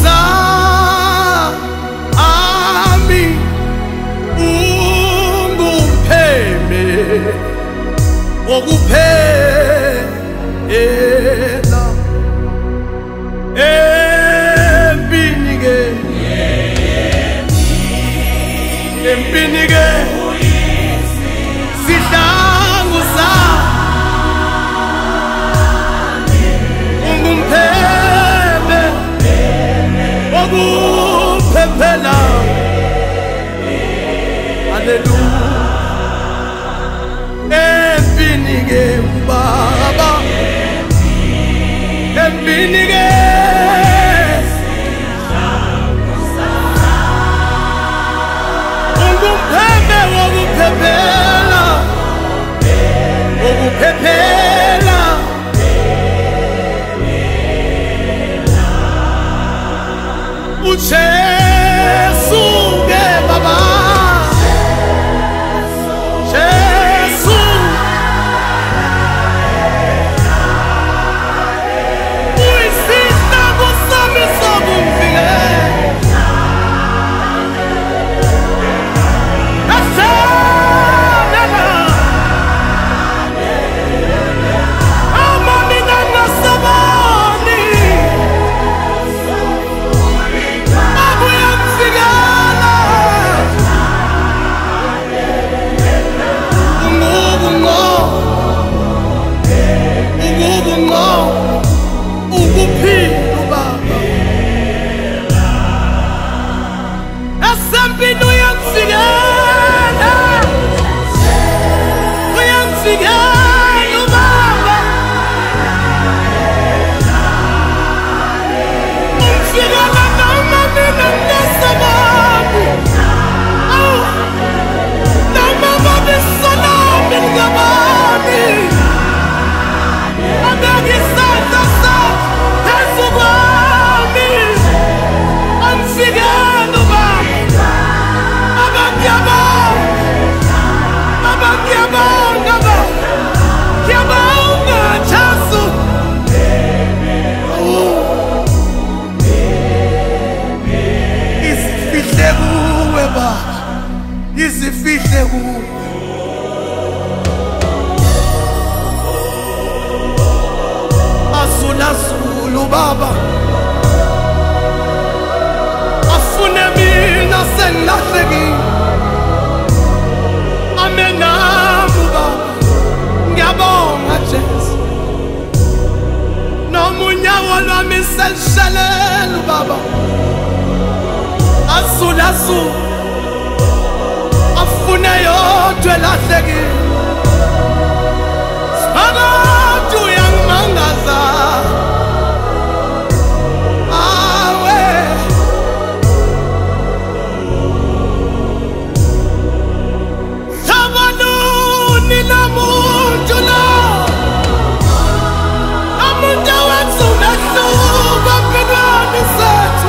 ami ungupheme wokuphela empini-ke sidlangu sami ungumpheme wokuphephela. Haleluya. Empini-ke ubaba, empini-ke ungumpheme wokuphephela, wokuphephela. Ujesu-ke baba, Jesu uyisihlangu sami sokumvikela. Izifihle kuwe azulazulu baba, afune mina sengilahlekile, amenamu baba. Ngiyabonga Jesu, noma unyawo lwami selushelela baba, azulazulu afune yodwa elahlekile. Sibakade uyangimangaza, awe sabaluni lamuntu lo, amuntu owenza umehluko empilweni zethu,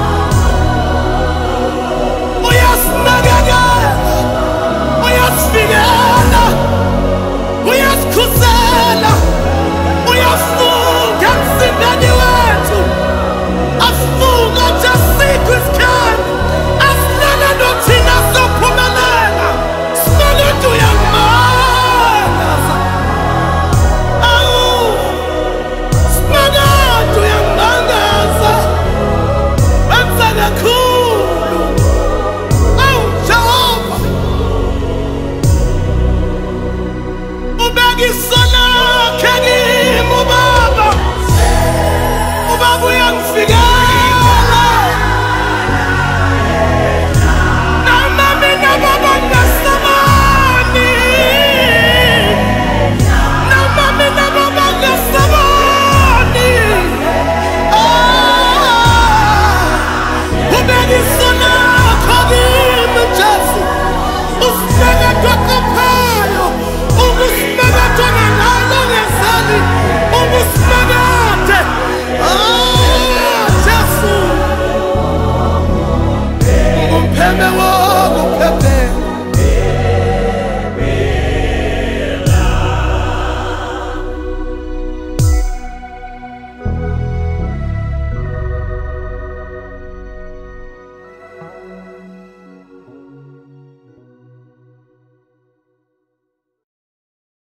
uyasinakekela, uyasivikela, uyasikhusela, uyafunga emzimbeni wethu, asifunga nje asikho isikhathi, asilele nothina sophumelela. Sibakade uyangimangaza, awu sibakade uyangimangaza, wenza kakhulu. Awu Jehova, ubeka isono lakhe kimi ubaba, ubaba uyangifikela.